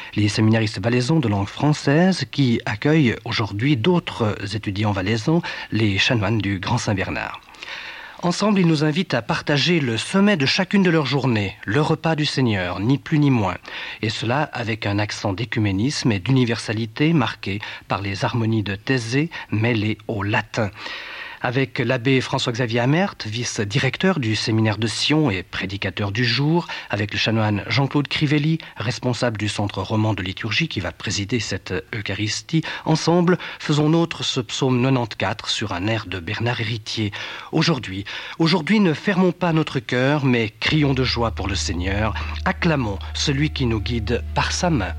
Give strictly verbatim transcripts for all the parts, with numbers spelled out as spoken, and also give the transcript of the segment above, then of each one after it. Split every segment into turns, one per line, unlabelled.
les séminaristes valaisans de langue française qui accueillent aujourd'hui d'autres étudiants valaisans, les chanoines du Grand Saint-Bernard. Ensemble, ils nous invitent à partager le sommet de chacune de leurs journées, le repas du Seigneur, ni plus ni moins. Et cela avec un accent d'écuménisme et d'universalité marqué par les harmonies de Thésée mêlées au latin. Avec l'abbé François-Xavier Amert, vice-directeur du séminaire de Sion et prédicateur du jour, avec le chanoine Jean-Claude Crivelli, responsable du centre roman de liturgie qui va présider cette Eucharistie, ensemble, faisons nôtre ce psaume quatre-vingt-quatorze sur un air de Bernard Héritier. Aujourd'hui, aujourd'hui ne fermons pas notre cœur, mais crions de joie pour le Seigneur, acclamons celui qui nous guide par sa main.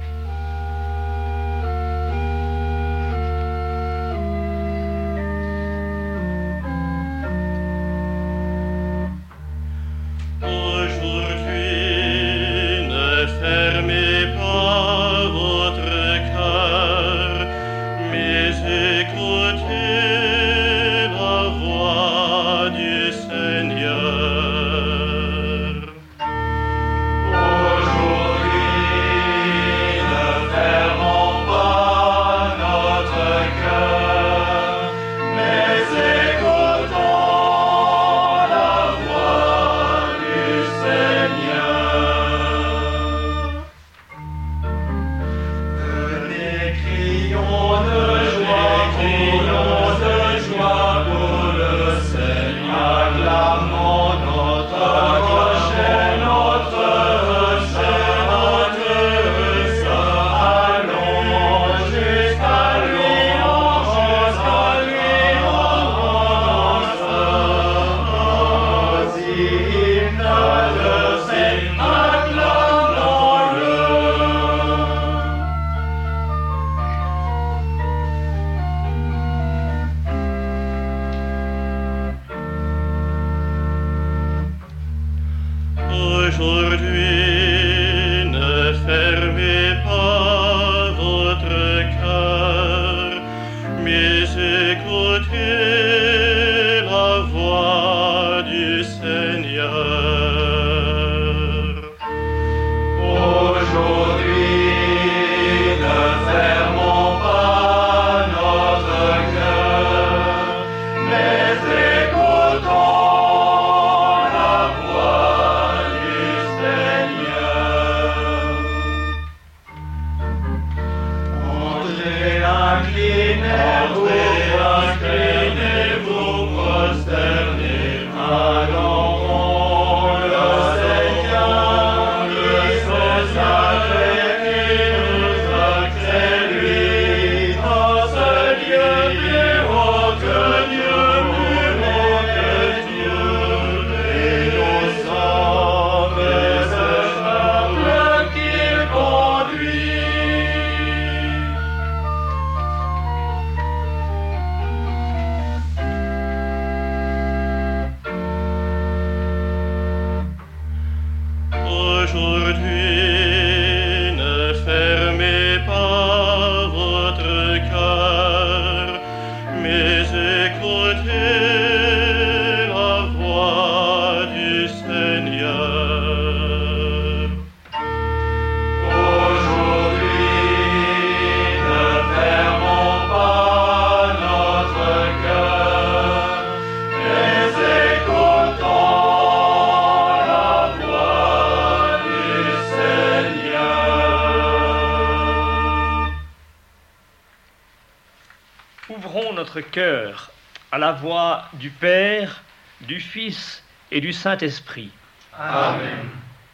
Cœur à la voix du Père, du Fils et du Saint-Esprit.
Amen.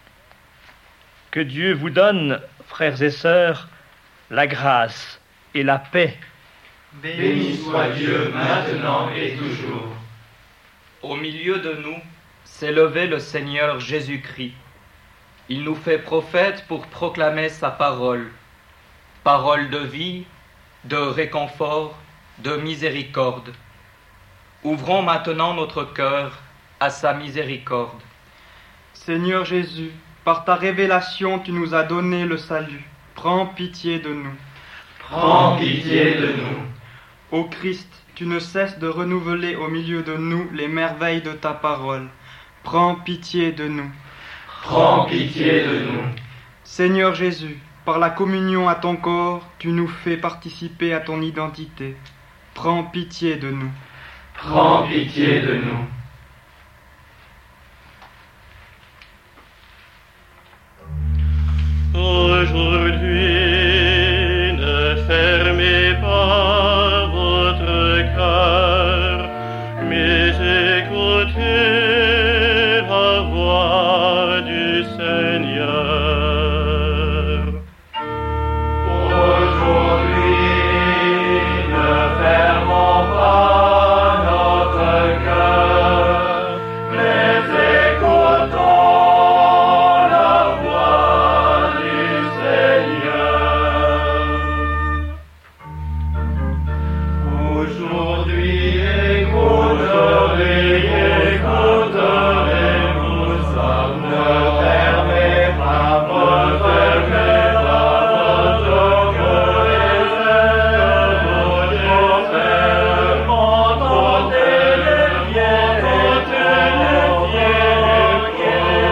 Que Dieu vous donne, frères et sœurs, la grâce et la paix.
Béni soit Dieu maintenant et toujours.
Au milieu de nous s'est levé le Seigneur Jésus-Christ. Il nous fait prophètes pour proclamer sa parole. Parole de vie, de réconfort, de miséricorde. Ouvrons maintenant notre cœur à sa miséricorde.
Seigneur Jésus, par ta révélation, tu nous as donné le salut. Prends pitié de nous.
Prends pitié de nous.
Ô Christ, tu ne cesses de renouveler au milieu de nous les merveilles de ta parole. Prends pitié de nous.
Prends pitié de nous.
Seigneur Jésus, par la communion à ton corps, tu nous fais participer à ton identité. Prends pitié de nous.
Prends pitié de nous.
Aujourd'hui, ne fermez pas votre cœur, mais écoutez la voix du Seigneur.
Aujourd'hui, ne fermons pas notre cœur, mais écoutons la voix du Seigneur. Aujourd'hui, écouterez, écouterez-vous ça. Ne fermez pas votre cœur, votre cœur est montez les pieds, montez les pieds,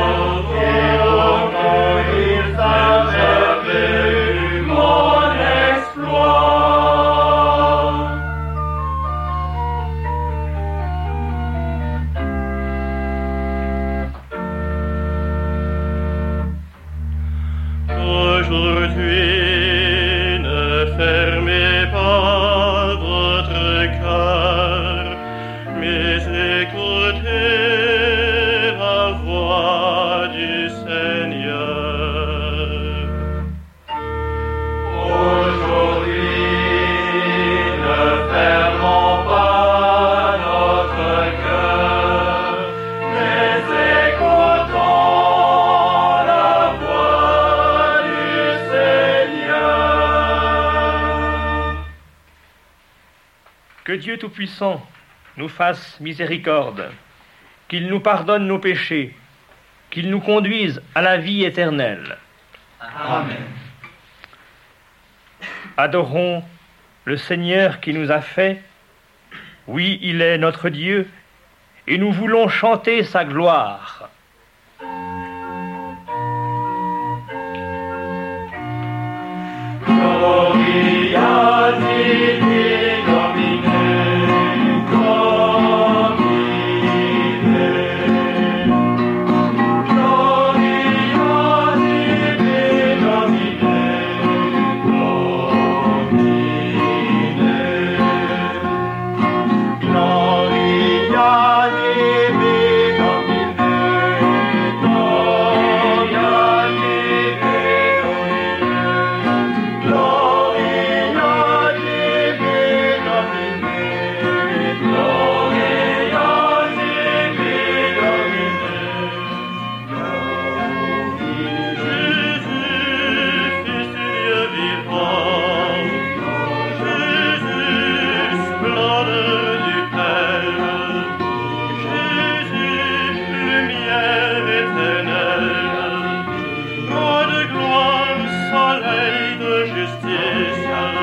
ils avaient vu mon exploit.
Aujourd'hui, ne fermez pas votre cœur, mais écoutez la voix du Seigneur.
Aujourd'hui, ne fermons pas notre cœur, mais écoutons la voix du Seigneur.
Que Dieu Tout-Puissant nous fasse miséricorde, qu'il nous pardonne nos péchés, qu'il nous conduise à la vie éternelle.
Amen.
Adorons le Seigneur qui nous a fait. Oui, il est notre Dieu, et nous voulons chanter sa gloire.
Gloria Dei Domine, Domine. Gloria Dei Domine, Domine. Gloria Dei Domine, Gloria Dei Domine. Gloria Dei Domine, Gloria Dei Domine.
Jésus, Fils du Dieu vivant, Jésus, splendeur du Père, Jésus, lumière éternelle, roi de gloire, soleil de justice,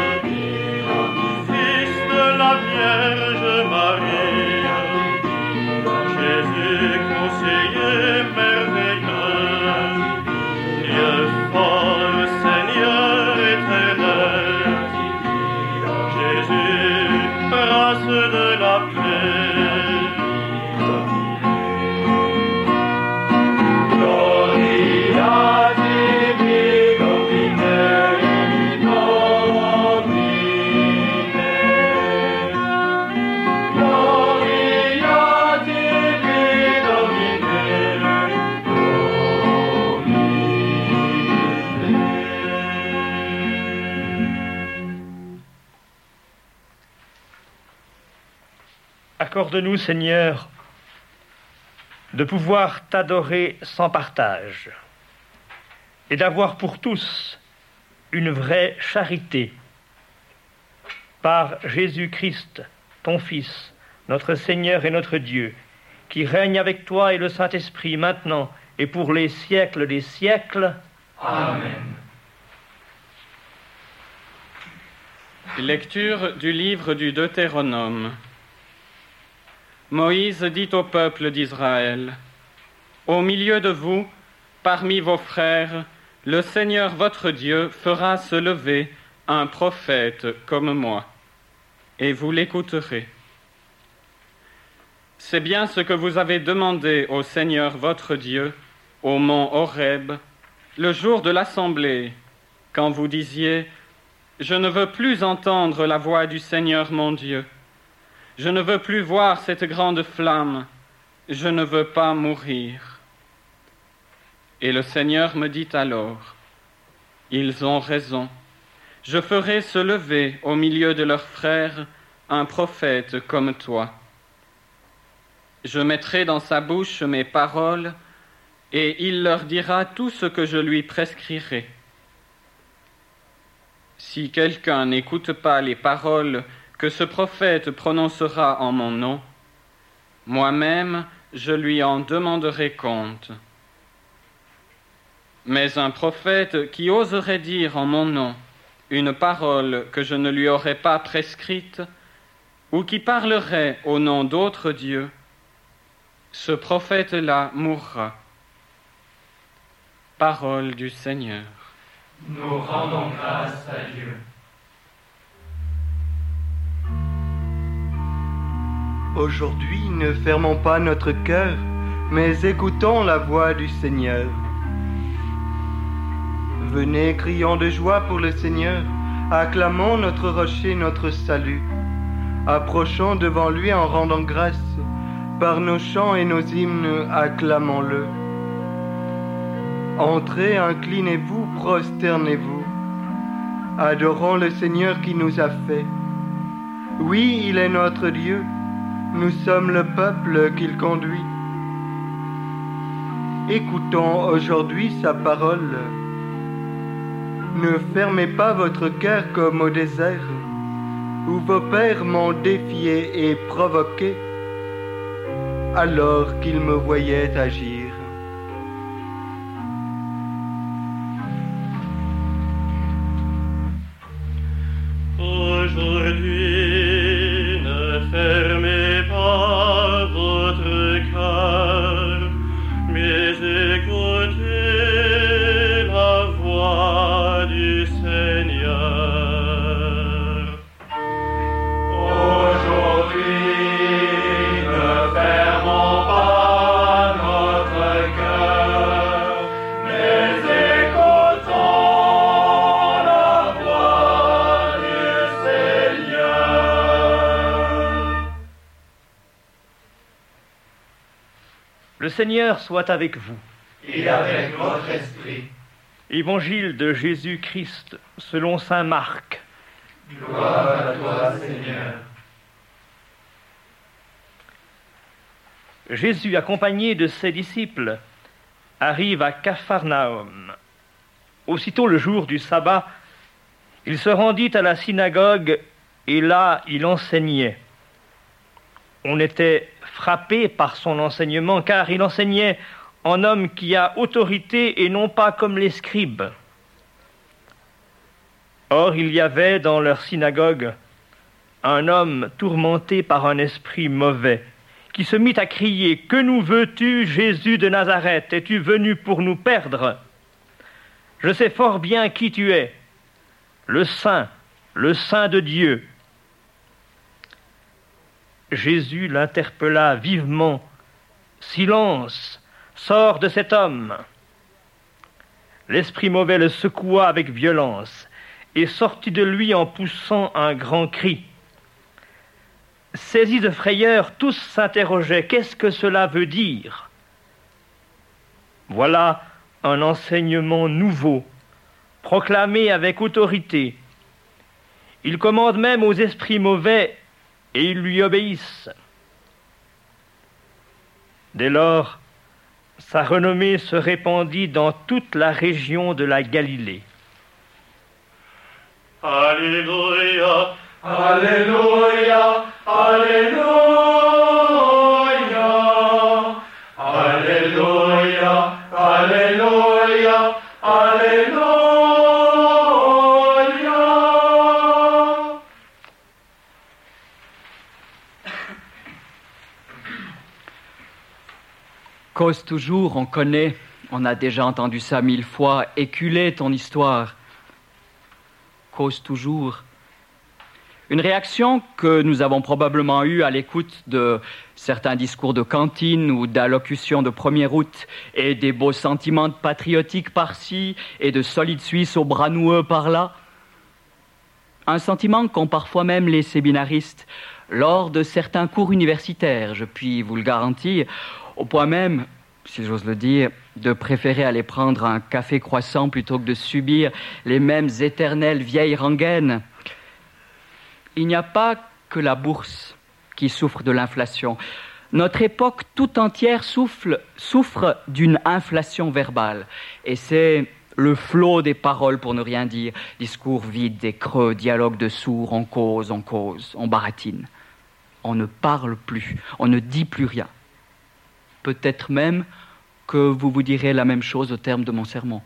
Fils de la Vierge Marie, Jésus, conseiller merveilleux, Dieu fort, Seigneur éternel, Jésus, prince de la paix.
Gloria Dei Domine, Domine. Gloria Dei Domine,
Accorde-nous, Seigneur, de pouvoir t'adorer sans partage et d'avoir pour tous une vraie charité. Par Jésus-Christ, ton Fils, notre Seigneur et notre Dieu, qui règne avec toi et le Saint-Esprit maintenant et pour les siècles des siècles.
Amen.
Lecture du livre du Deutéronome. Moïse dit au peuple d'Israël : Au milieu de vous, parmi vos frères, le Seigneur votre Dieu fera se lever un prophète comme moi, et vous l'écouterez. C'est bien ce que vous avez demandé au Seigneur votre Dieu, au mont Horeb, le jour de l'assemblée, quand vous disiez « Je ne veux plus entendre la voix du Seigneur mon Dieu, je ne veux plus voir cette grande flamme, je ne veux pas mourir. » Et le Seigneur me dit alors « Ils ont raison, je ferai se lever au milieu de leurs frères un prophète comme toi. Je mettrai dans sa bouche mes paroles, et il leur dira tout ce que je lui prescrirai. Si quelqu'un n'écoute pas les paroles que ce prophète prononcera en mon nom, moi-même je lui en demanderai compte. Mais un prophète qui oserait dire en mon nom une parole que je ne lui aurais pas prescrite, ou qui parlerait au nom d'autres dieux, ce prophète-là mourra. Parole du Seigneur.
Nous rendons grâce à Dieu.
Aujourd'hui, ne fermons pas notre cœur, mais écoutons la voix du Seigneur. Venez, crions de joie pour le Seigneur, acclamons notre rocher, notre salut. Approchons devant lui en rendant grâce, par nos chants et nos hymnes, acclamons-le. Entrez, inclinez-vous, prosternez-vous. Adorons le Seigneur qui nous a fait. Oui, il est notre Dieu, nous sommes le peuple qu'il conduit. Écoutons aujourd'hui sa parole. Ne fermez pas votre cœur comme au désert, où vos pères m'ont défié et provoqué, alors qu'ils me voyaient agir.
Aujourd'hui, ne fermez pas votre cœur, mais écoutez la voix du Seigneur. Aujourd'hui, ne fermons pas notre cœur, mais écoutons la voix du Seigneur.
Le Seigneur soit avec vous.
Et avec votre esprit.
Évangile de Jésus-Christ selon saint Marc.
Gloire à toi, Seigneur.
Jésus, accompagné de ses disciples, arrive à Capharnaüm. Aussitôt le jour du sabbat, il se rendit à la synagogue et là il enseignait. On était frappé par son enseignement car il enseignait en homme qui a autorité et non pas comme les scribes. Or il y avait dans leur synagogue un homme tourmenté par un esprit mauvais, qui se mit à crier « Que nous veux-tu, Jésus de Nazareth? Es-tu venu pour nous perdre? Je sais fort bien qui tu es, le Saint, le Saint de Dieu. » Jésus l'interpella vivement. « Silence, sors de cet homme !» L'esprit mauvais le secoua avec violence et sortit de lui en poussant un grand cri. Saisis de frayeur, tous s'interrogeaient. Qu'est-ce que cela veut dire? Voilà un enseignement nouveau, proclamé avec autorité. Il commande même aux esprits mauvais et ils lui obéissent. Dès lors, sa renommée se répandit dans toute la région de la Galilée.
Alléluia, Alléluia, Alléluia, Alléluia, Alléluia, Alléluia.
Cause toujours, on connaît On a déjà entendu ça mille fois. Éculé ton histoire. Cause toujours. Une réaction que nous avons probablement eue à l'écoute de certains discours de cantine ou d'allocutions de première août et des beaux sentiments patriotiques par-ci et de solides Suisses aux bras noueux par-là. Un sentiment qu'ont parfois même les séminaristes lors de certains cours universitaires, je puis vous le garantir, au point même, si j'ose le dire, de préférer aller prendre un café croissant plutôt que de subir les mêmes éternelles vieilles rengaines. Il n'y a pas que la bourse qui souffre de l'inflation. Notre époque tout entière souffle, souffre d'une inflation verbale. Et c'est le flot des paroles pour ne rien dire. Discours vides et creux, dialogue de sourds, on cause, on cause, on baratine. On ne parle plus, on ne dit plus rien. Peut-être même que vous vous direz la même chose au terme de mon sermon.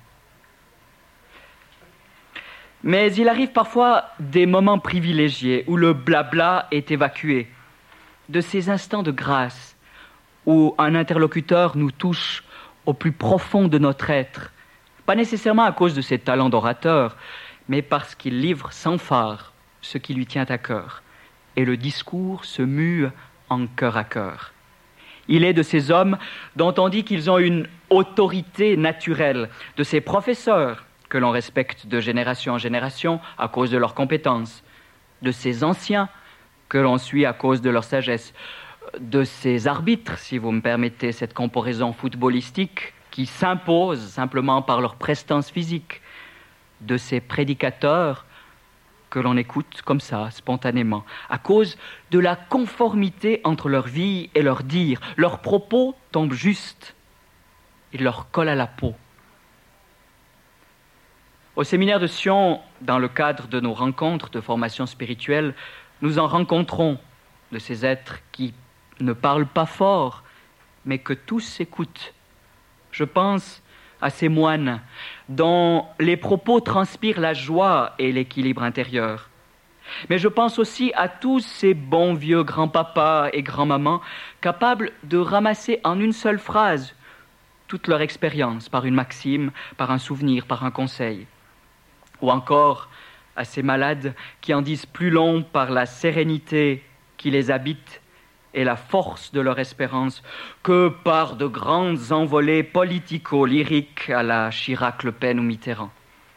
Mais il arrive parfois des moments privilégiés où le blabla est évacué, de ces instants de grâce où un interlocuteur nous touche au plus profond de notre être, pas nécessairement à cause de ses talents d'orateur, mais parce qu'il livre sans phare ce qui lui tient à cœur, et le discours se mue en cœur à cœur. Il est de ces hommes dont on dit qu'ils ont une autorité naturelle, de ces professeurs que l'on respecte de génération en génération à cause de leurs compétences, de ces anciens que l'on suit à cause de leur sagesse, de ces arbitres, si vous me permettez cette comparaison footballistique, qui s'imposent simplement par leur prestance physique, de ces prédicateurs que l'on écoute comme ça, spontanément, à cause de la conformité entre leur vie et leur dire. Leurs propos tombent justes, ils leur collent à la peau. Au séminaire de Sion, dans le cadre de nos rencontres de formation spirituelle, nous en rencontrons de ces êtres qui ne parlent pas fort, mais que tous écoutent. Je pense à ces moines dont les propos transpirent la joie et l'équilibre intérieur. Mais je pense aussi à tous ces bons vieux grands-papas et grands-mamans capables de ramasser en une seule phrase toute leur expérience, par une maxime, par un souvenir, par un conseil. Ou encore à ces malades qui en disent plus long par la sérénité qui les habite et la force de leur espérance que par de grandes envolées politico-lyriques à la Chirac, Le Pen ou Mitterrand.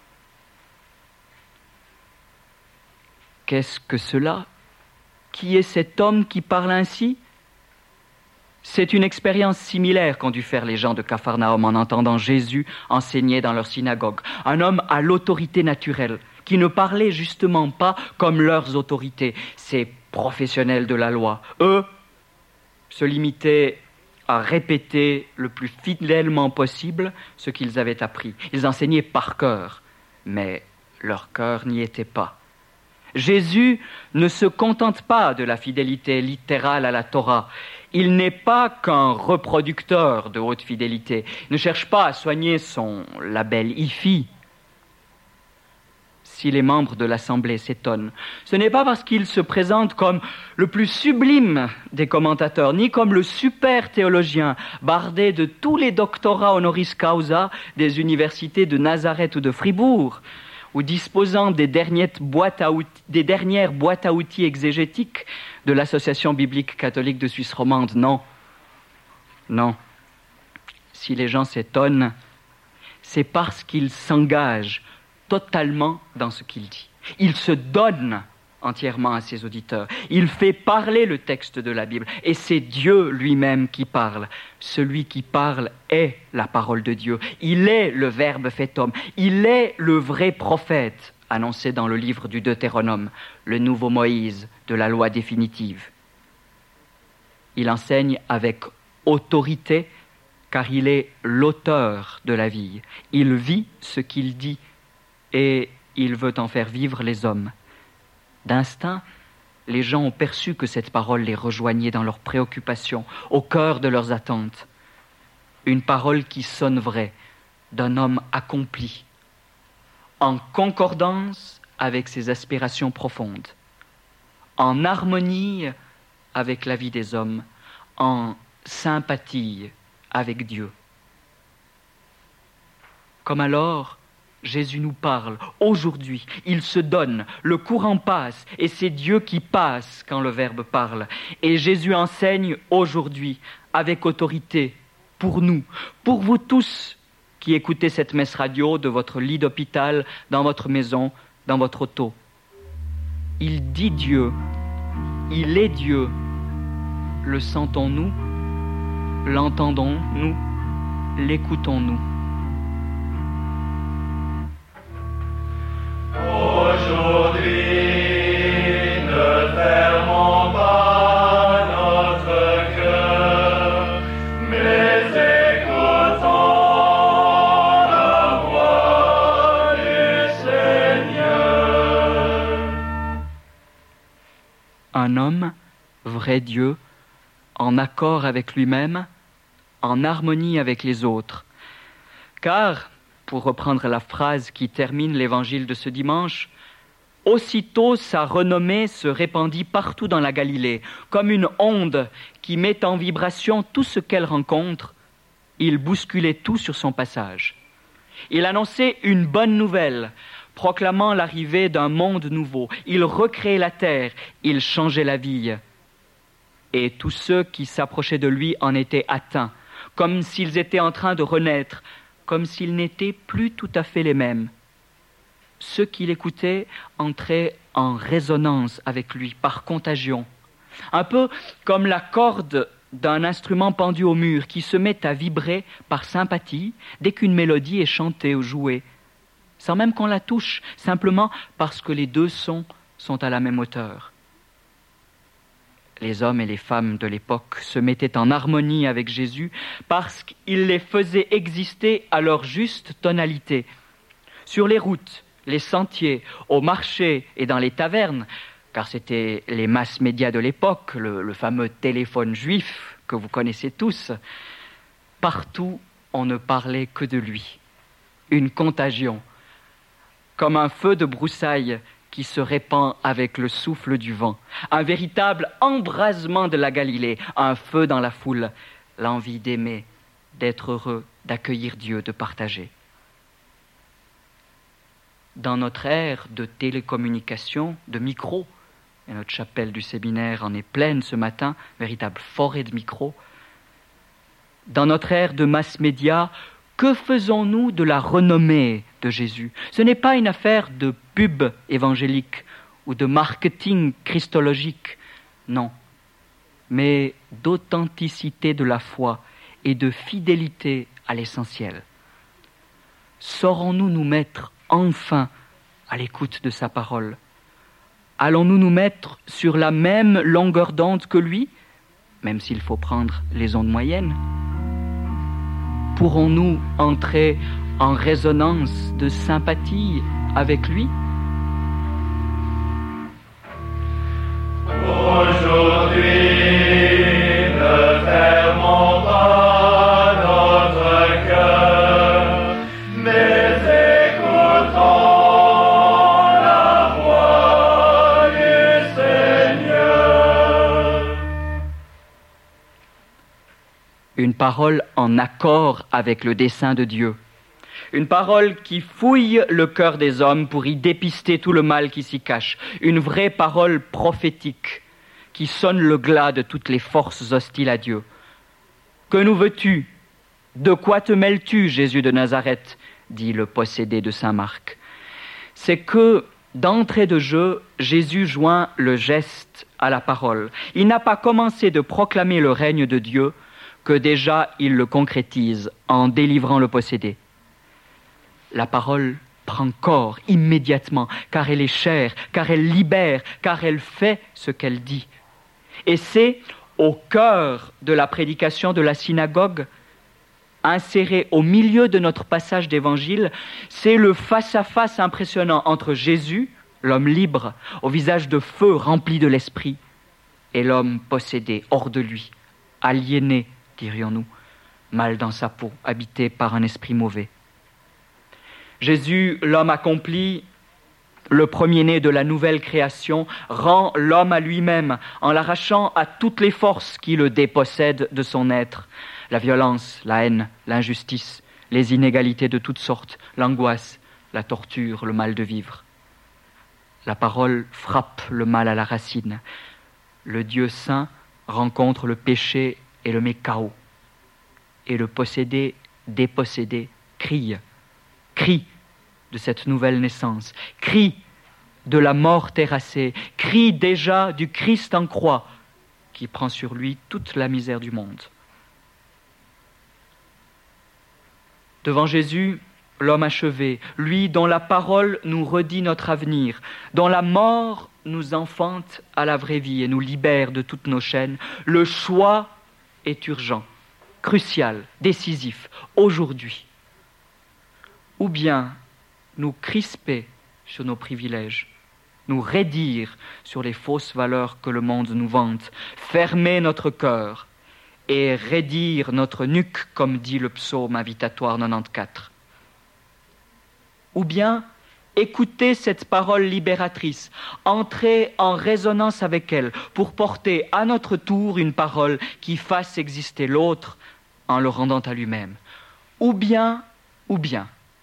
Qu'est-ce que cela? Qui est cet homme qui parle ainsi? C'est une expérience similaire qu'ont dû faire les gens de Capharnaüm en entendant Jésus enseigner dans leur synagogue. Un homme à l'autorité naturelle, qui ne parlait justement pas comme leurs autorités, ces professionnels de la loi. Eux se limitaient à répéter le plus fidèlement possible ce qu'ils avaient appris. Ils enseignaient par cœur, mais leur cœur n'y était pas. Jésus ne se contente pas de la fidélité littérale à la Torah. Il n'est pas qu'un reproducteur de haute fidélité. Il ne cherche pas à soigner son label I F I. Si les membres de l'Assemblée s'étonnent, ce n'est pas parce qu'il se présente comme le plus sublime des commentateurs, ni comme le super théologien, bardé de tous les doctorats honoris causa des universités de Nazareth ou de Fribourg, ou disposant des dernières boîtes à outils, des dernières boîtes à outils exégétiques de l'Association biblique catholique de Suisse romande. Non, non. Si les gens s'étonnent, c'est parce qu'ils s'engagent totalement dans ce qu'il dit. Il se donne entièrement à ses auditeurs. Il fait parler le texte de la Bible. Et c'est Dieu lui-même qui parle. Celui qui parle est la parole de Dieu. Il est le Verbe fait homme. Il est le vrai prophète, annoncé dans le livre du Deutéronome, le nouveau Moïse de la loi définitive. Il enseigne avec autorité, car il est l'auteur de la vie. Il vit ce qu'il dit et il veut en faire vivre les hommes. D'instinct, les gens ont perçu que cette parole les rejoignait dans leurs préoccupations, au cœur de leurs attentes. Une parole qui sonne vraie, d'un homme accompli, en concordance avec ses aspirations profondes, en harmonie avec la vie des hommes, en sympathie avec Dieu. Comme alors, Jésus nous parle. Aujourd'hui, il se donne, le courant passe, et c'est Dieu qui passe quand le Verbe parle. Et Jésus enseigne aujourd'hui, avec autorité, pour nous, pour vous tous qui écoutez cette messe radio de votre lit d'hôpital, dans votre maison, dans votre auto. Il dit Dieu, il est Dieu. Le sentons-nous? L'entendons-nous? L'écoutons-nous?
Aujourd'hui, ne fermons pas notre cœur, mais écoutons la voix du Seigneur.
Un homme, vrai Dieu, en accord avec lui-même, en harmonie avec les autres. Car, pour reprendre la phrase qui termine l'évangile de ce dimanche, aussitôt sa renommée se répandit partout dans la Galilée, comme une onde qui met en vibration tout ce qu'elle rencontre. Il bousculait tout sur son passage. Il annonçait une bonne nouvelle, proclamant l'arrivée d'un monde nouveau. Il recréait la terre, il changeait la vie. Et tous ceux qui s'approchaient de lui en étaient atteints, comme s'ils étaient en train de renaître, comme s'ils n'étaient plus tout à fait les mêmes. Ceux qui l'écoutaient entraient en résonance avec lui, par contagion. Un peu comme la corde d'un instrument pendu au mur qui se met à vibrer par sympathie dès qu'une mélodie est chantée ou jouée, sans même qu'on la touche, simplement parce que les deux sons sont à la même hauteur. Les hommes et les femmes de l'époque se mettaient en harmonie avec Jésus parce qu'il les faisait exister à leur juste tonalité. Sur les routes, les sentiers, au marché et dans les tavernes, car c'était les masses médias de l'époque, le, le fameux téléphone juif que vous connaissez tous, partout on ne parlait que de lui. Une contagion, comme un feu de broussailles qui se répand avec le souffle du vent, un véritable embrasement de la Galilée, un feu dans la foule, l'envie d'aimer, d'être heureux, d'accueillir Dieu, de partager. Dans notre ère de télécommunication, de micros, et notre chapelle du séminaire en est pleine ce matin, véritable forêt de micros, dans notre ère de mass média, que faisons-nous de la renommée de Jésus? Ce n'est pas une affaire de pub évangélique ou de marketing christologique, non, mais d'authenticité de la foi et de fidélité à l'essentiel. Saurons-nous nous mettre enfin à l'écoute de sa parole? Allons-nous nous mettre sur la même longueur d'onde que lui, même s'il faut prendre les ondes moyennes? Pourrons-nous entrer en résonance de sympathie avec lui?
Aujourd'hui, ne fermons pas notre cœur, mais écoutons la voix du Seigneur.
Une parole en accord avec le dessein de Dieu. Une parole qui fouille le cœur des hommes pour y dépister tout le mal qui s'y cache. Une vraie parole prophétique qui sonne le glas de toutes les forces hostiles à Dieu. Que nous veux-tu? De quoi te mêles-tu, Jésus de Nazareth? Dit le possédé de saint Marc. C'est que, d'entrée de jeu, Jésus joint le geste à la parole. Il n'a pas commencé de proclamer le règne de Dieu que déjà il le concrétise en délivrant le possédé. La parole prend corps immédiatement, car elle est chère, car elle libère, car elle fait ce qu'elle dit. Et c'est au cœur de la prédication de la synagogue, inséré au milieu de notre passage d'évangile, c'est le face-à-face impressionnant entre Jésus, l'homme libre, au visage de feu rempli de l'esprit, et l'homme possédé, hors de lui, aliéné, dirions-nous, mal dans sa peau, habité par un esprit mauvais. Jésus, l'homme accompli, le premier-né de la nouvelle création, rend l'homme à lui-même en l'arrachant à toutes les forces qui le dépossèdent de son être. La violence, la haine, l'injustice, les inégalités de toutes sortes, l'angoisse, la torture, le mal de vivre. La parole frappe le mal à la racine. Le Dieu saint rencontre le péché et le met K O. Et le possédé, dépossédé, crie, crie de cette nouvelle naissance, crie de la mort terrassée, crie déjà du Christ en croix qui prend sur lui toute la misère du monde. Devant Jésus, l'homme achevé, lui dont la parole nous redit notre avenir, dont la mort nous enfante à la vraie vie et nous libère de toutes nos chaînes, le choix est urgent, crucial, décisif, aujourd'hui. Ou bien nous crisper sur nos privilèges, nous raidir sur les fausses valeurs que le monde nous vante, fermer notre cœur et raidir notre nuque, comme dit le psaume invitatoire quatre-vingt-quatorze. Ou bien écouter cette parole libératrice, entrer en résonance avec elle pour porter à notre tour une parole qui fasse exister l'autre en le rendant à lui-même. Ou bien, ou bien.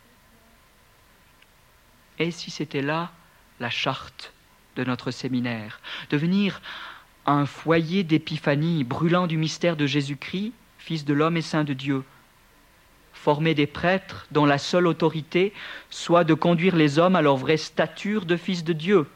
Et si c'était là la charte de notre séminaire, devenir un foyer d'épiphanie brûlant du mystère de Jésus-Christ, Fils de l'homme et Saint de Dieu, former des prêtres dont la seule autorité soit de conduire les hommes à leur vraie stature de fils de Dieu.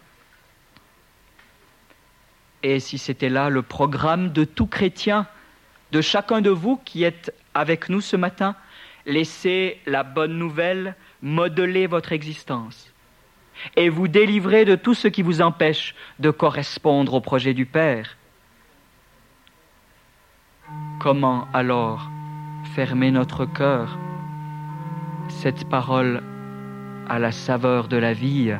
Et si c'était là le programme de tout chrétien, de chacun de vous qui êtes avec nous ce matin, laissez la bonne nouvelle modeler votre existence et vous délivrer de tout ce qui vous empêche de correspondre au projet du Père. Comment alors fermer notre cœur, cette parole à la saveur de la vie?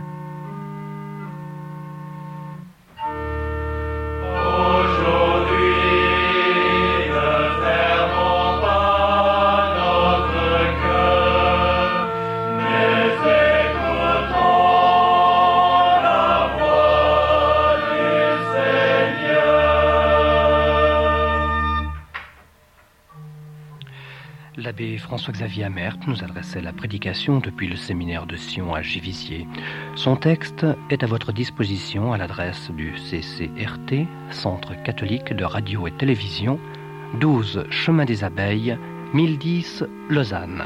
L'abbé François-Xavier Amert nous adressait la prédication depuis le séminaire de Sion à Givisiez. Son texte est à votre disposition à l'adresse du C C R T, Centre catholique de radio et télévision, douze Chemin des Abeilles, mille dix Lausanne.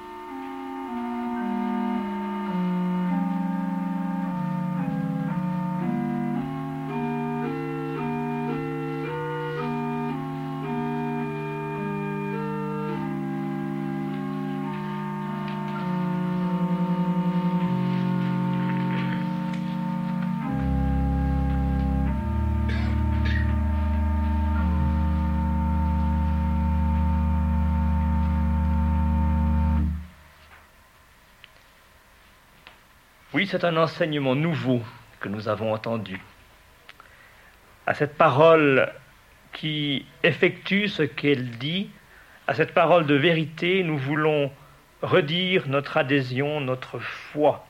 Oui, c'est un enseignement nouveau que nous avons entendu. À cette parole qui effectue ce qu'elle dit, à cette parole de vérité, nous voulons redire notre adhésion, notre foi.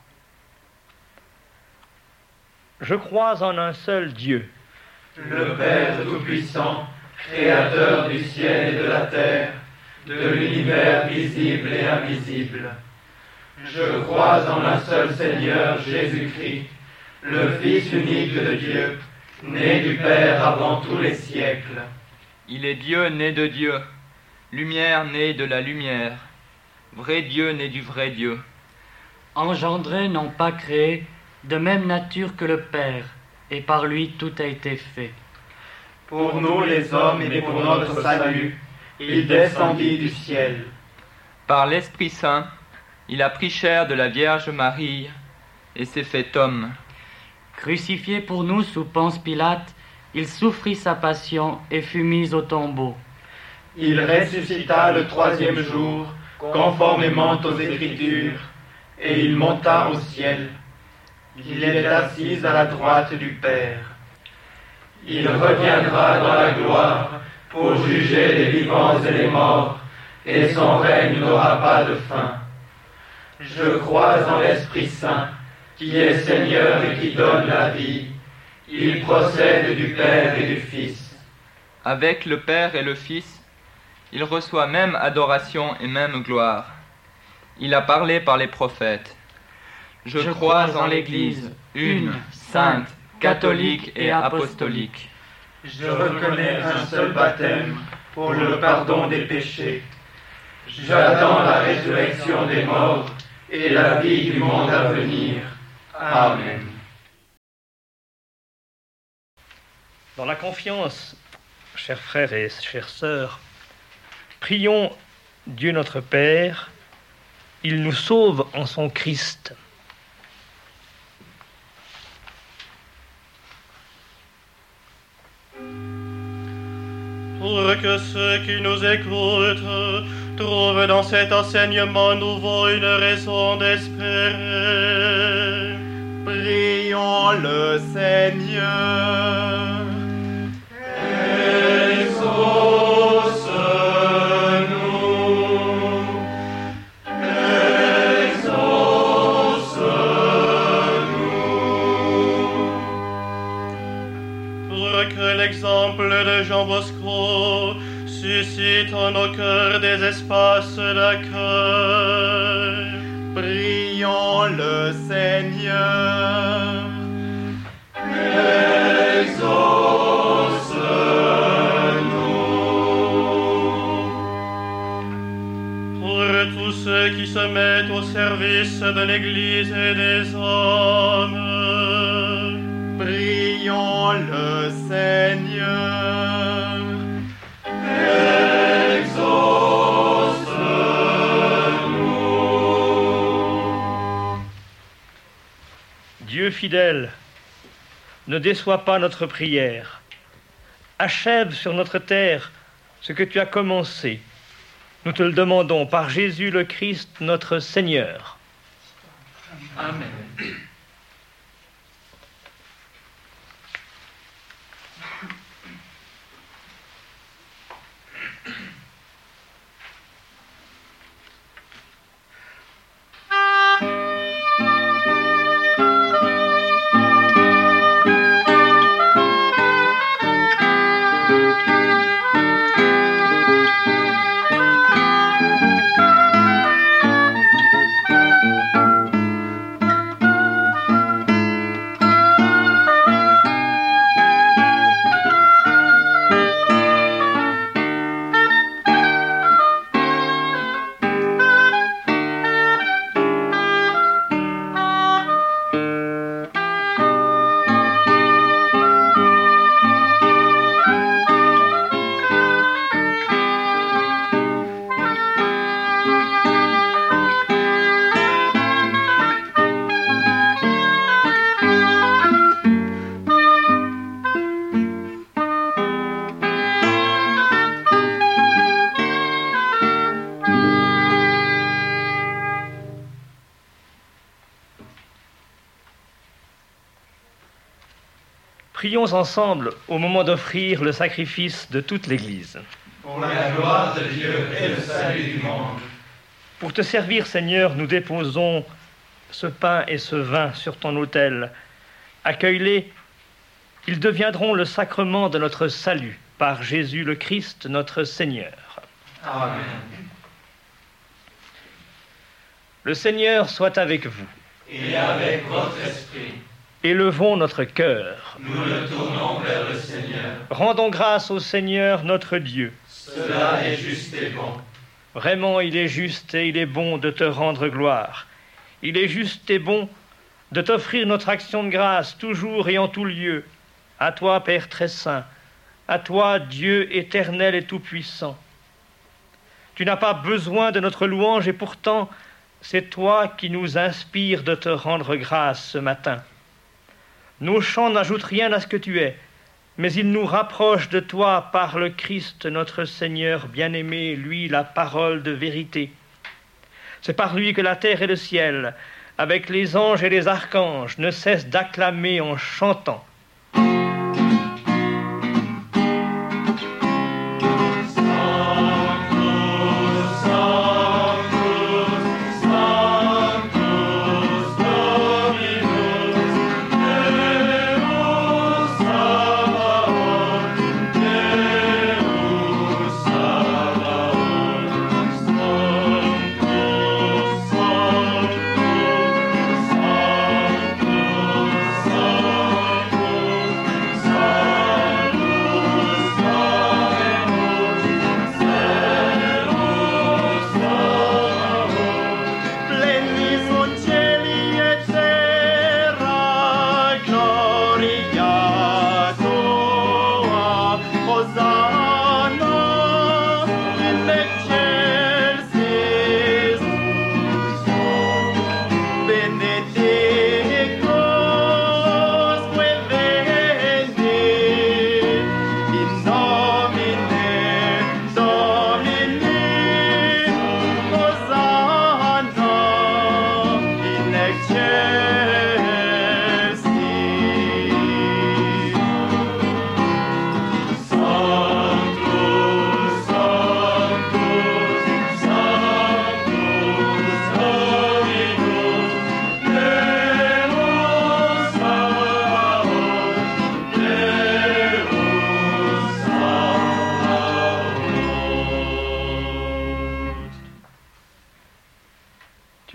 Je crois en un seul Dieu,
le Père Tout-Puissant, Créateur du ciel et de la terre, de l'univers visible et invisible. Je crois en un seul Seigneur, Jésus-Christ, le Fils unique de Dieu, né du Père avant tous les siècles.
Il est Dieu né de Dieu, lumière née de la lumière, vrai Dieu né du vrai Dieu.
Engendré, non pas créé, de même nature que le Père, et par lui tout a été fait.
Pour nous les hommes et pour notre salut, il descendit du ciel.
Par l'Esprit Saint, il a pris chair de la Vierge Marie et s'est fait homme.
Crucifié pour nous sous Ponce Pilate, il souffrit sa passion et fut mis au tombeau.
Il ressuscita le troisième jour, conformément aux Écritures, et il monta au ciel. Il est assis à la droite du Père. Il reviendra dans la gloire pour juger les vivants et les morts, et son règne n'aura pas de fin. Je crois en l'Esprit Saint, qui est Seigneur et qui donne la vie. Il procède du Père et du Fils.
Avec le Père et le Fils, il reçoit même adoration et même gloire. Il a parlé par les prophètes. Je, Je crois en l'Église, une, sainte, catholique et apostolique.
Je reconnais un seul baptême pour le pardon des péchés. J'attends la résurrection des morts et la vie du monde à venir. Amen.
Dans la confiance, chers frères et chères sœurs, prions Dieu notre Père, il nous sauve en son Christ.
Pour que ceux qui nous écoutent trouvent dans cet enseignement nouveau une raison d'espérer,
prions le Seigneur.
Exauce-nous, exauce-nous. Pour que l'exemple de Jean Bosco suscite en nos cœurs des espaces d'accueil,
prions le Seigneur.
Exauce-nous. Pour tous ceux qui se mettent au service de l'Église et des hommes,
prions le Seigneur.
Dieu fidèle, ne déçois pas notre prière. Achève sur notre terre ce que tu as commencé. Nous te le demandons par Jésus le Christ, notre Seigneur.
Amen.
Prions ensemble au moment d'offrir le sacrifice de toute l'Église.
Pour la gloire de Dieu et le salut du monde.
Pour te servir, Seigneur, nous déposons ce pain et ce vin sur ton autel. Accueille-les, ils deviendront le sacrement de notre salut par Jésus le Christ, notre Seigneur.
Amen.
Le Seigneur soit avec vous.
Et avec votre esprit.
Élevons notre cœur.
Nous le tournons vers le Seigneur.
Rendons grâce au Seigneur notre Dieu.
Cela est juste et bon.
Vraiment, il est juste et il est bon de te rendre gloire. Il est juste et bon de t'offrir notre action de grâce toujours et en tout lieu. À toi, Père très saint, à toi, Dieu éternel et tout-puissant. Tu n'as pas besoin de notre louange et pourtant, c'est toi qui nous inspires de te rendre grâce ce matin. Nos chants n'ajoutent rien à ce que tu es, mais ils nous rapprochent de toi par le Christ, notre Seigneur bien-aimé, lui, la parole de vérité. C'est par lui que la terre et le ciel, avec les anges et les archanges, ne cessent d'acclamer en chantant.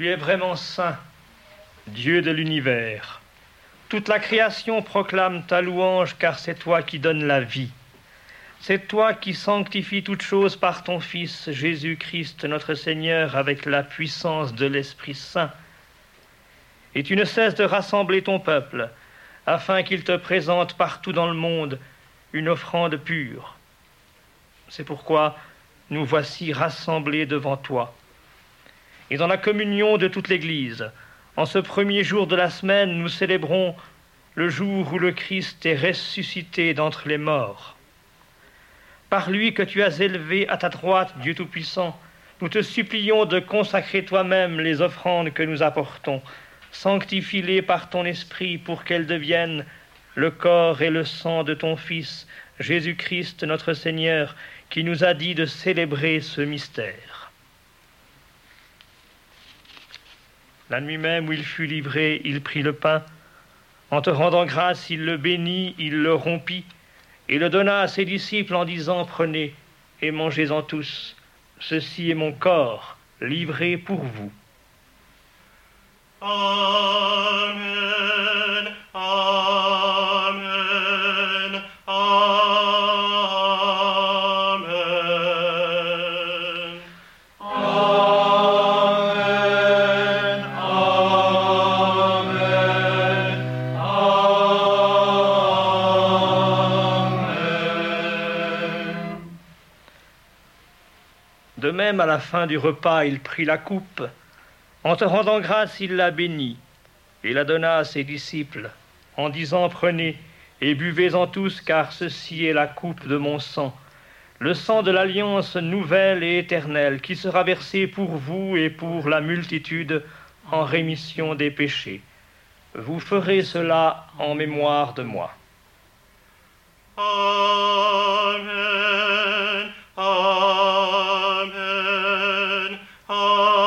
Tu es vraiment saint, Dieu de l'univers. Toute la création proclame ta louange, car c'est toi qui donnes la vie. C'est toi qui sanctifies toutes choses par ton Fils, Jésus-Christ, notre Seigneur, avec la puissance de l'Esprit Saint. Et tu ne cesses de rassembler ton peuple, afin qu'il te présente partout dans le monde une offrande pure. C'est pourquoi nous voici rassemblés devant toi. Et dans la communion de toute l'Église, en ce premier jour de la semaine, nous célébrons le jour où le Christ est ressuscité d'entre les morts. Par lui que tu as élevé à ta droite, Dieu Tout-Puissant, nous te supplions de consacrer toi-même les offrandes que nous apportons. Sanctifie-les par ton esprit pour qu'elles deviennent le corps et le sang de ton Fils, Jésus-Christ notre Seigneur, qui nous a dit de célébrer ce mystère. La nuit même où il fut livré, il prit le pain. En te rendant grâce, il le bénit, il le rompit, et le donna à ses disciples en disant, « Prenez et mangez-en tous. Ceci est mon corps, livré pour vous. »
Amen, Amen, Amen. Amen, Amen, Amen.
De même, à la fin du repas, il prit la coupe. En te rendant grâce, il la bénit et la donna à ses disciples, en disant, « Prenez et buvez-en tous, car ceci est la coupe de mon sang, le sang de l'alliance nouvelle et éternelle, qui sera versé pour vous et pour la multitude en rémission des péchés. Vous ferez cela en mémoire de moi. »
Amen, Amen, Amen.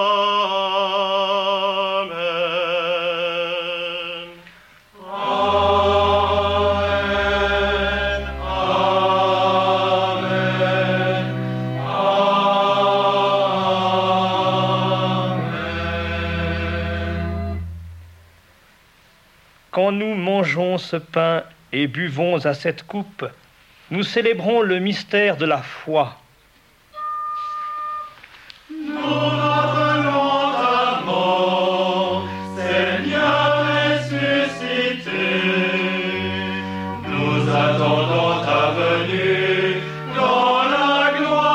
Quand nous mangeons ce pain et buvons à cette coupe, nous célébrons le mystère de la foi.
Nous appelons ta mort, Seigneur ressuscité. Nous attendons ta venue dans la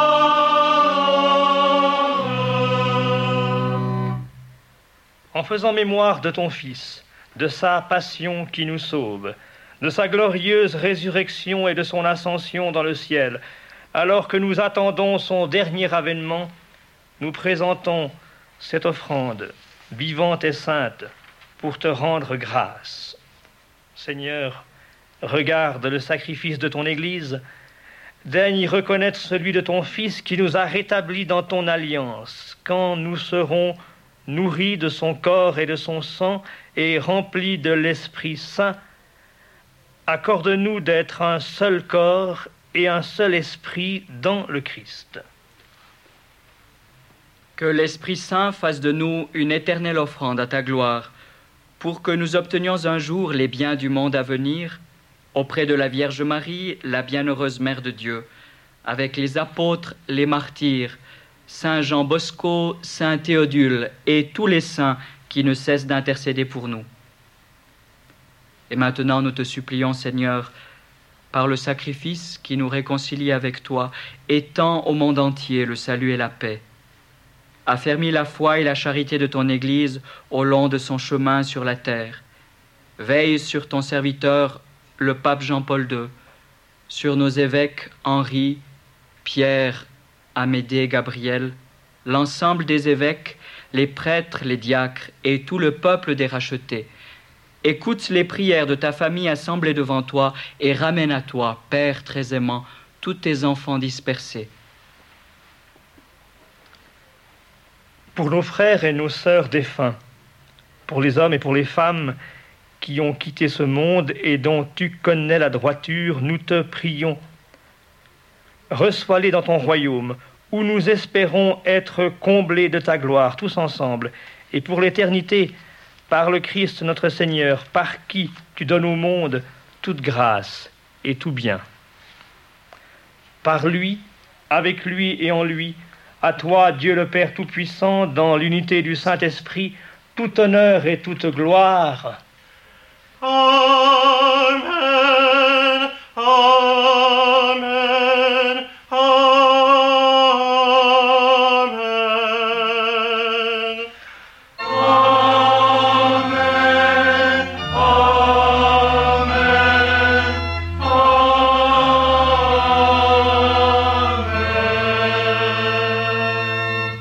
gloire.
En faisant mémoire de ton Fils, de sa passion qui nous sauve, de sa glorieuse résurrection et de son ascension dans le ciel, alors que nous attendons son dernier avènement, nous présentons cette offrande vivante et sainte pour te rendre grâce. Seigneur, regarde le sacrifice de ton Église, daigne y reconnaître celui de ton Fils qui nous a rétablis dans ton alliance, quand nous serons nourris de son corps et de son sang et remplis de l'Esprit Saint. Accorde-nous d'être un seul corps et un seul esprit dans le Christ.
Que l'Esprit Saint fasse de nous une éternelle offrande à ta gloire, pour que nous obtenions un jour les biens du monde à venir, auprès de la Vierge Marie, la bienheureuse Mère de Dieu, avec les apôtres, les martyrs, Saint Jean Bosco, Saint Théodule et tous les saints qui ne cessent d'intercéder pour nous. Et maintenant nous te supplions, Seigneur, par le sacrifice qui nous réconcilie avec toi, étends au monde entier le salut et la paix. Affermis la foi et la charité de ton Église au long de son chemin sur la terre. Veille sur ton serviteur, le pape Jean-Paul deux, sur nos évêques Henri, Pierre, Amédée, Gabriel, l'ensemble des évêques, les prêtres, les diacres et tout le peuple des rachetés. Écoute les prières de ta famille assemblée devant toi et ramène à toi, Père très aimant, tous tes enfants dispersés.
Pour nos frères et nos sœurs défunts, pour les hommes et pour les femmes qui ont quitté ce monde et dont tu connais la droiture, nous te prions. Reçois-les dans ton royaume, où nous espérons être comblés de ta gloire, tous ensemble, et pour l'éternité, par le Christ notre Seigneur, par qui tu donnes au monde toute grâce et tout bien. Par lui, avec lui et en lui, à toi, Dieu le Père Tout-Puissant, dans l'unité du Saint-Esprit, tout honneur et toute gloire.
Amen, Amen, Amen. Amen, Amen, Amen.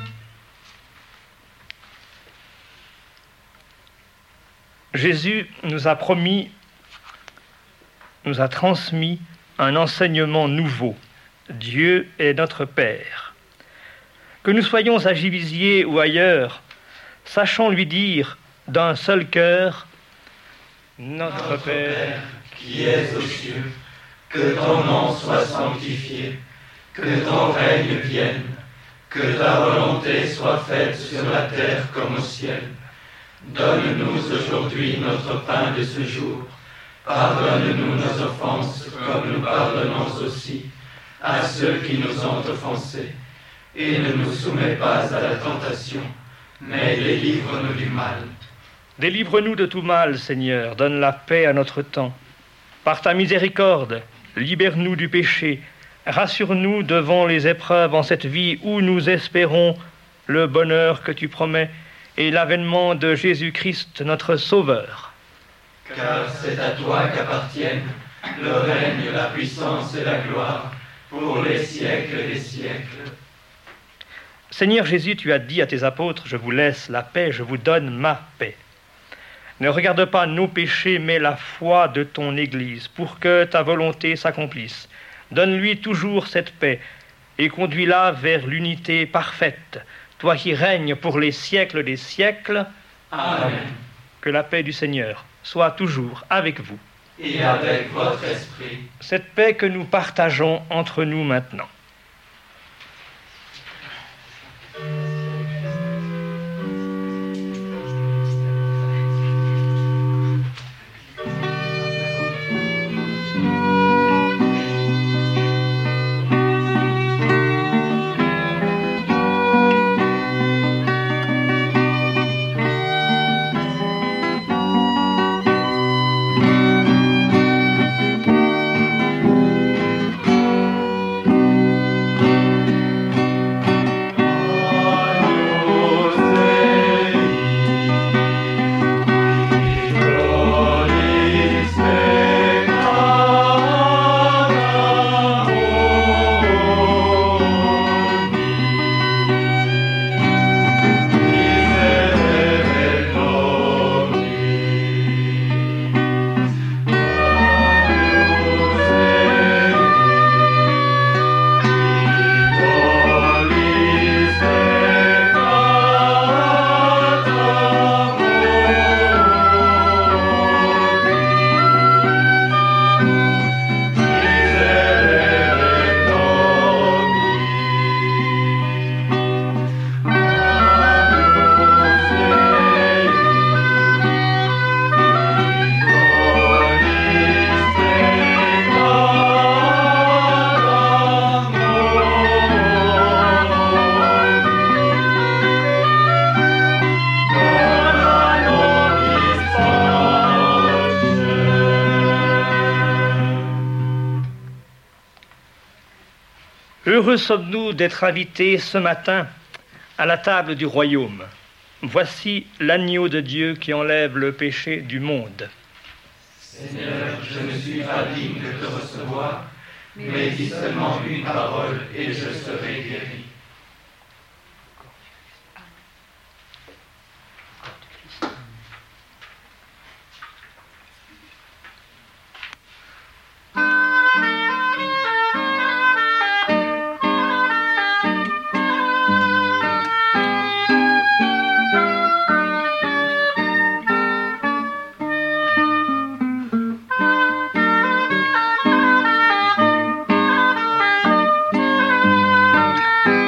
Jésus nous a promis, nous a transmis un enseignement nouveau. Dieu est notre Père. Que nous soyons à Givisiez ou ailleurs, sachons lui dire d'un seul cœur, notre,
Notre
Père,
Père, qui es aux cieux, que ton nom soit sanctifié, que ton règne vienne, que ta volonté soit faite sur la terre comme au ciel. Donne-nous aujourd'hui notre pain de ce jour. Pardonne-nous nos offenses, comme nous pardonnons aussi à ceux qui nous ont offensés. Et ne nous soumets pas à la tentation, mais délivre-nous du mal.
délivre-nous de tout mal, Seigneur, donne la paix à notre temps. Par ta miséricorde, libère-nous du péché, rassure-nous devant les épreuves en cette vie où nous espérons le bonheur que tu promets et l'avènement de Jésus-Christ, notre Sauveur.
Car c'est à toi qu'appartiennent le règne, la puissance et la gloire, pour les siècles des siècles.
Seigneur Jésus, tu as dit à tes apôtres, je vous laisse la paix, je vous donne ma paix. Ne regarde pas nos péchés, mais la foi de ton Église, pour que ta volonté s'accomplisse. Donne-lui toujours cette paix, et conduis-la vers l'unité parfaite, toi qui règnes pour les siècles des siècles.
Amen.
Que la paix du Seigneur soit toujours avec vous.
Et avec votre esprit.
Cette paix que nous partageons entre nous maintenant. Heureux sommes-nous d'être invités ce matin à la table du royaume. Voici l'agneau de Dieu qui enlève le péché du monde.
Seigneur, je ne suis pas digne de te recevoir, mais dis seulement une parole et je serai guéri.
Thank you.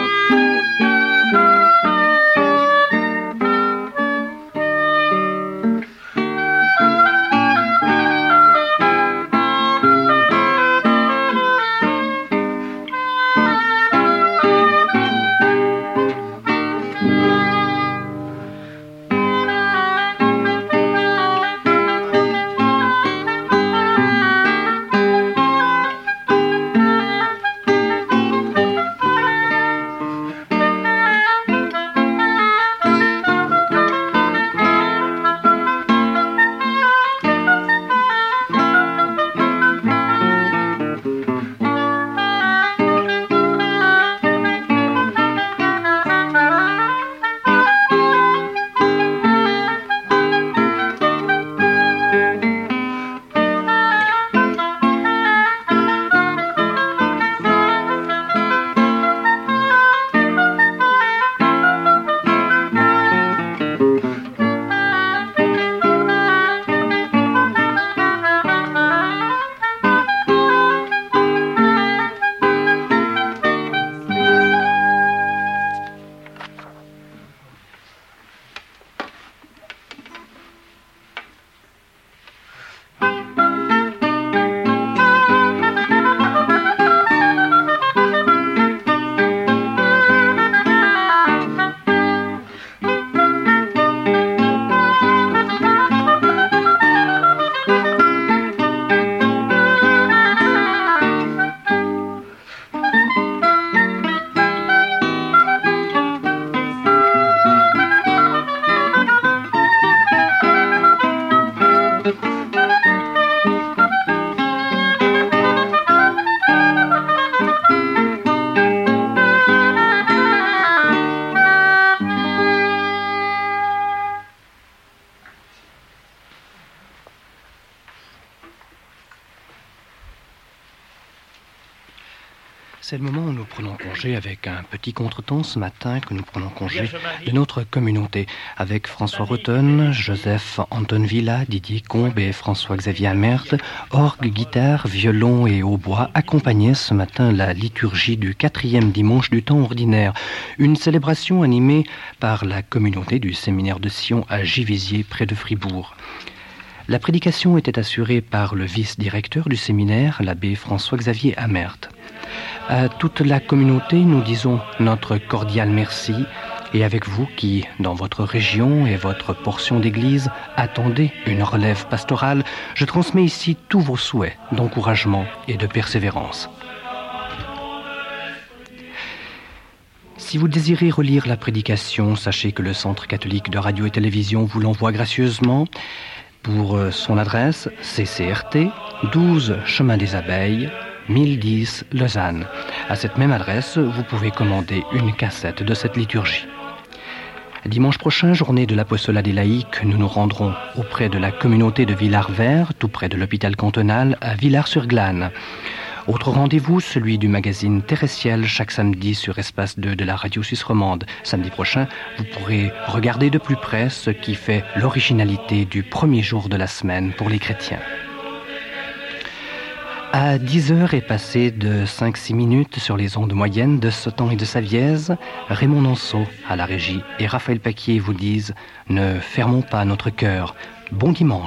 C'est le moment où nous prenons congé avec un petit contretemps ce matin, que nous prenons congé de notre communauté avec François Rotten, Joseph Anton Villa, Didier Combe et François-Xavier Amert, orgue, guitare, violon et hautbois accompagnaient ce matin la liturgie du quatrième dimanche du temps ordinaire, une célébration animée par la communauté du séminaire de Sion à Givisiez près de Fribourg. La prédication était assurée par le vice-directeur du séminaire, l'abbé François-Xavier Amert. À toute la communauté, nous disons notre cordial merci, et avec vous qui, dans votre région et votre portion d'église, attendez une relève pastorale, je transmets ici tous vos souhaits d'encouragement et de persévérance. Si vous désirez relire la prédication, sachez que le Centre catholique de radio et télévision vous l'envoie gracieusement. Pour son adresse, C C R T, douze Chemin des Abeilles, mille dix Lausanne. À cette même adresse, vous pouvez commander une cassette de cette liturgie. Dimanche prochain, journée de l'apostolat des laïcs, nous nous rendrons auprès de la communauté de Villars-Vert, tout près de l'hôpital cantonal, à Villars-sur-Glane. Autre rendez-vous, celui du magazine Terrestiel, chaque samedi sur Espace deux de la radio suisse romande. Samedi prochain, vous pourrez regarder de plus près ce qui fait l'originalité du premier jour de la semaine pour les chrétiens. À dix heures est passé de cinq à six minutes sur les ondes moyennes de Sautan et de Savièse. Raymond Nanceau à la régie et Raphaël Paquier vous disent « Ne fermons pas notre cœur. Bon dimanche ».